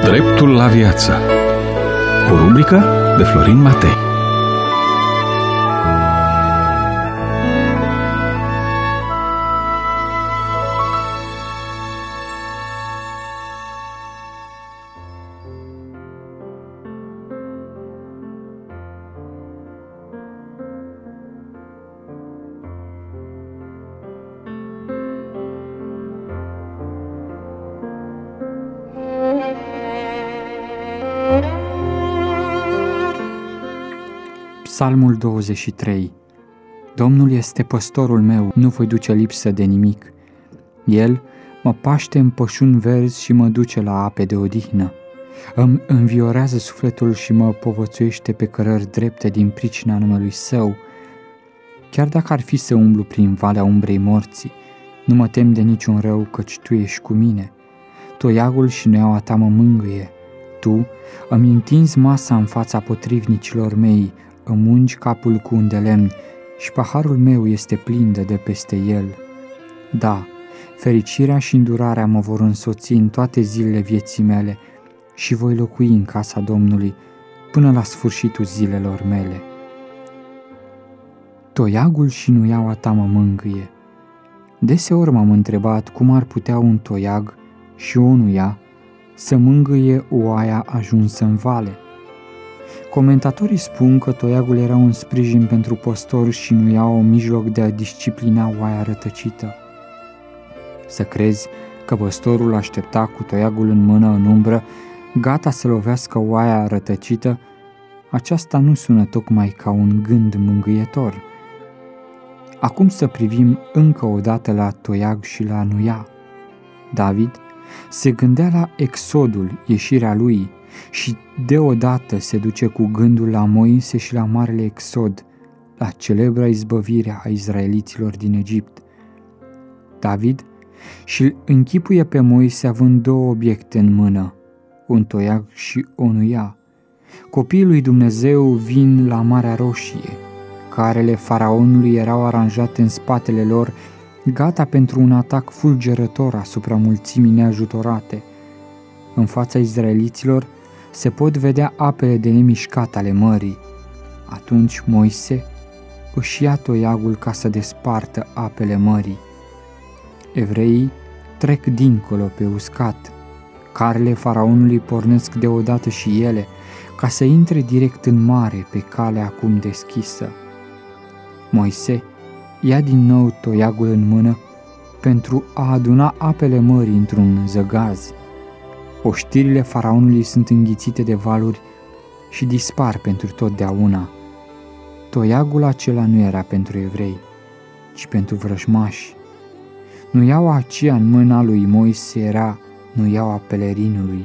Dreptul la viață. O rubrică de Florin Matei. Psalmul 23. Domnul este păstorul meu, nu voi duce lipsă de nimic. El mă paște în pășuni verzi și mă duce la ape de odihnă. Îmi înviorează sufletul și mă povățuiește pe cărări drepte din pricina numelui Său. Chiar dacă ar fi să umblu prin valea umbrei morții, nu mă tem de niciun rău, căci Tu ești cu mine. Toiagul și nuiaua Ta mă mângâie. Tu îmi întinzi masa în fața potrivnicilor mei, îmi ungi capul cu un de lemn și paharul meu este plin de peste el. Da, fericirea și îndurarea mă vor însoți în toate zilele vieții mele și voi locui în casa Domnului până la sfârșitul zilelor mele. Toiagul și nuiaua Ta mă mângâie. Deseori m-am întrebat cum ar putea un toiag și o nuia să mângâie oaia ajunsă în vale. Comentatorii spun că toiagul era un sprijin pentru păstor și nuiaua un mijloc de a disciplina oaia rătăcită. Să crezi că păstorul aștepta cu toiagul în mână în umbră, gata să lovească oaia rătăcită, aceasta nu sună tocmai ca un gând mângâietor. Acum să privim încă o dată la toiag și la nuia. David se gândea la exodul, ieșirea lui, și deodată se duce cu gândul la Moise și la marele exod, la celebra izbăvire a izraeliților din Egipt. David și-l închipuie pe Moise având două obiecte în mână, un toiag și o nuia. Copiii lui Dumnezeu vin la Marea Roșie, carele faraonului erau aranjate în spatele lor, gata pentru un atac fulgerător asupra mulțimii neajutorate. În fața izraeliților se pot vedea apele de nemișcat ale mării. Atunci Moise își ia toiagul ca să despartă apele mării. Evreii trec dincolo pe uscat. Carele faraonului pornesc deodată și ele, ca să intre direct în mare pe calea acum deschisă. Moise ia din nou toiagul în mână pentru a aduna apele mării într-un zăgaz. Oștirile faraonului sunt înghițite de valuri și dispar pentru totdeauna. Toiagul acela nu era pentru evrei, ci pentru vrăjmași. Nuiaua aceea în mâna lui Moise era nuiaua pelerinului.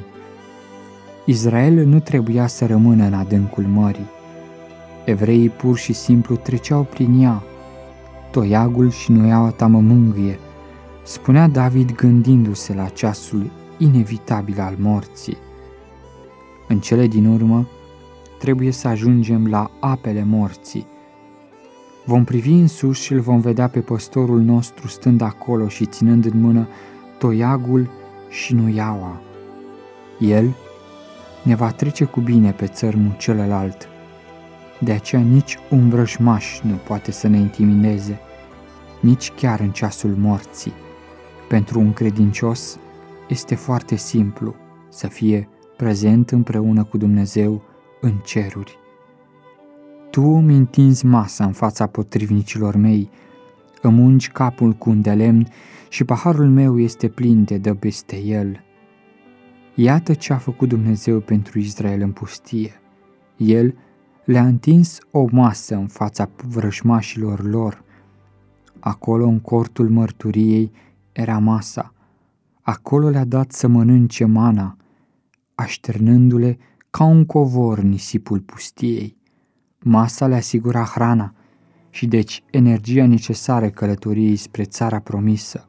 Israel nu trebuia să rămână în adâncul mării. Evreii pur și simplu treceau prin ea. Toiagul și nuiaua Ta mă mângâie, spunea David gândindu-se la ceasul inevitabil al morții. În cele din urmă, trebuie să ajungem la apele morții. Vom privi în sus și îl vom vedea pe păstorul nostru stând acolo și ținând în mână toiagul și nuiaua. El ne va trece cu bine pe țărmul celălalt. De aceea nici un vrăjmaș nu poate să ne intimideze, nici chiar în ceasul morții. Pentru un credincios este foarte simplu să fie prezent împreună cu Dumnezeu în ceruri. Tu îmi întinzi masa în fața potrivnicilor mei, îmi ungi capul cu un de lemn și paharul meu este plin de peste el. Iată ce a făcut Dumnezeu pentru Israel în pustie. El le-a întins o masă în fața vrăjmașilor lor. Acolo, în cortul mărturiei, era masa. Acolo le-a dat să mănânce mana, așternându-le ca un covor nisipul pustiei. Masa le asigura hrana și deci energia necesară călătoriei spre țara promisă.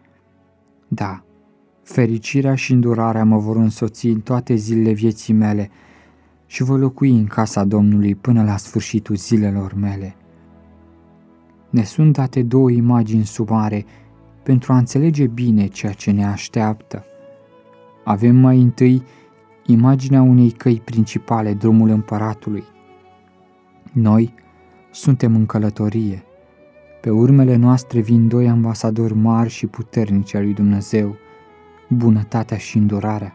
Da, fericirea și îndurarea mă vor însoți în toate zilele vieții mele și voi locui în casa Domnului până la sfârșitul zilelor mele. Ne sunt date două imagini sumare pentru a înțelege bine ceea ce ne așteaptă. Avem mai întâi imaginea unei căi principale, drumul împăratului. Noi suntem în călătorie. Pe urmele noastre vin doi ambasadori mari și puternici ai lui Dumnezeu, bunătatea și îndurarea.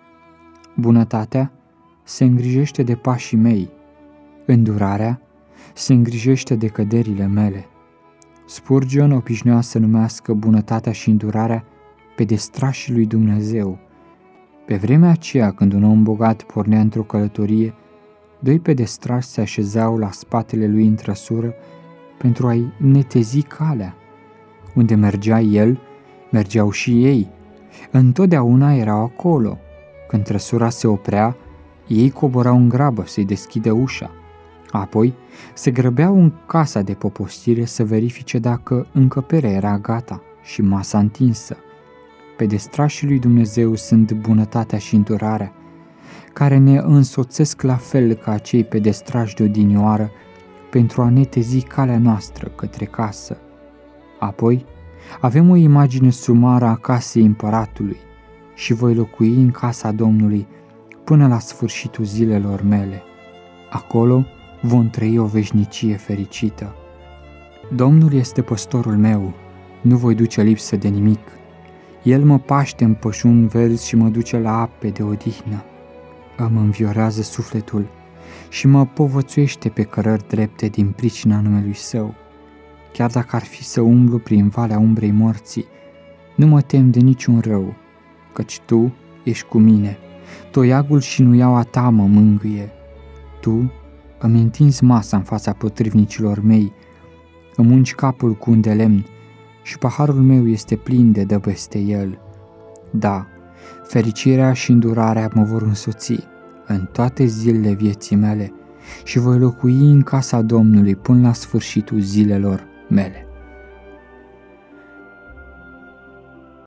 Bunătatea se îngrijește de pașii mei, îndurarea se îngrijește de căderile mele. Spurgeon obișnuia să numească bunătatea și îndurarea pedestrașii lui Dumnezeu. Pe vremea aceea, când un om bogat pornea într-o călătorie, doi pedestrași se așezau la spatele lui în trăsură pentru a-i netezi calea. Unde mergea el, mergeau și ei. Întotdeauna erau acolo. Când trăsura se oprea, ei coborau în grabă să-i deschidă ușa. Apoi se grăbeau în casa de popostire să verifice dacă încăperea era gata și masa întinsă. Pedestrașii lui Dumnezeu sunt bunătatea și îndurarea, care ne însoțesc la fel ca acei pedestrași de odinioară pentru a netezi calea noastră către casă. Apoi avem o imagine sumară a casei împăratului: și voi locui în casa Domnului până la sfârșitul zilelor mele. Acolo vom trăi o veșnicie fericită. Domnul este păstorul meu, nu voi duce lipsă de nimic. El mă paște în pășuni verzi și mă duce la ape de odihnă. Îmi înviorează sufletul și mă povățuiește pe cărări drepte din pricina numelui Său. Chiar dacă ar fi să umblu prin valea umbrei morții, nu mă tem de niciun rău, căci Tu ești cu mine. Toiagul și nuiaua Ta mă mângâie. Tu îmi întinzi masa în fața potrivnicilor mei, îmi ungi capul cu un de lemn și paharul meu este plin de dă peste el. Da, fericirea și îndurarea mă vor însoți în toate zilele vieții mele și voi locui în casa Domnului până la sfârșitul zilelor mele.